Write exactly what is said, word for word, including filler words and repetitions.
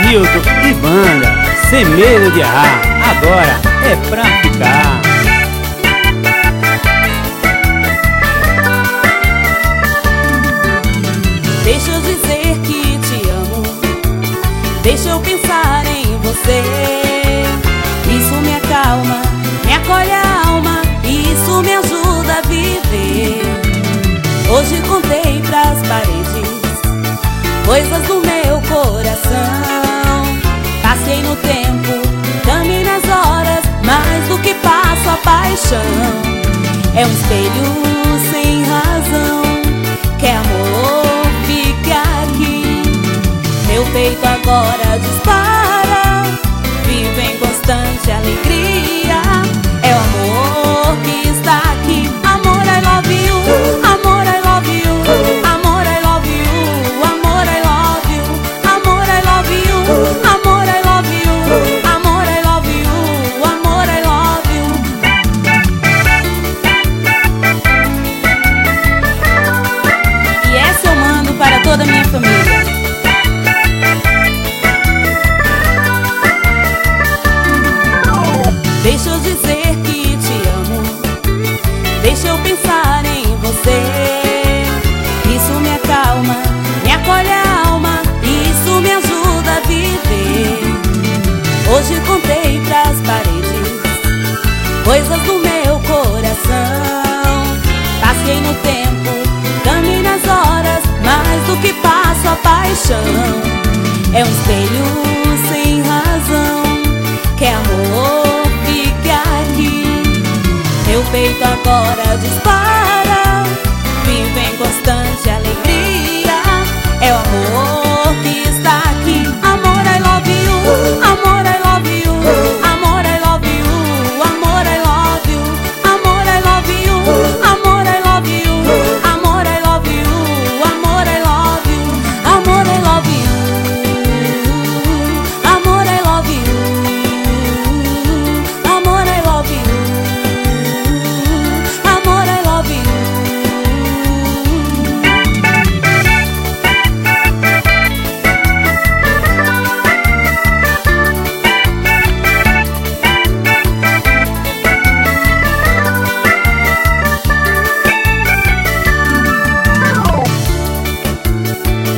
Milton e banda, sem medo de errar, agora é pra ficar. Deixa eu dizer que te amo, deixa eu pensar em você. Isso me acalma, me acolhe a alma, isso me ajuda a viver. Hoje contei pras paredes coisas do meu coração. Passei no tempo, caminhei nas horas, mais do que passo a paixão. É um espelho sem razão, quer amor, fica aqui. Meu peito agora dispara, vive em constante alegria. É o amor que está aqui. Amor, I love you, amor, I love you, amor, I love you, amor, I love you, amor, I love you, amor, I love you, amor, I love you, amor, I love you. E essa eu mando para toda a minha família. Deixa eu dizer que te amo, deixa eu pensar em você. Isso me acalma, me acolhe a alma, isso me ajuda a viver. Hoje contei pras paredes coisas do meu coração. Passei no tempo, caminhei nas horas, mais do que passo a paixão. É um espelho sem razão, quer amor, fica aqui. Meu peito agora dispara, vive em constante alegria.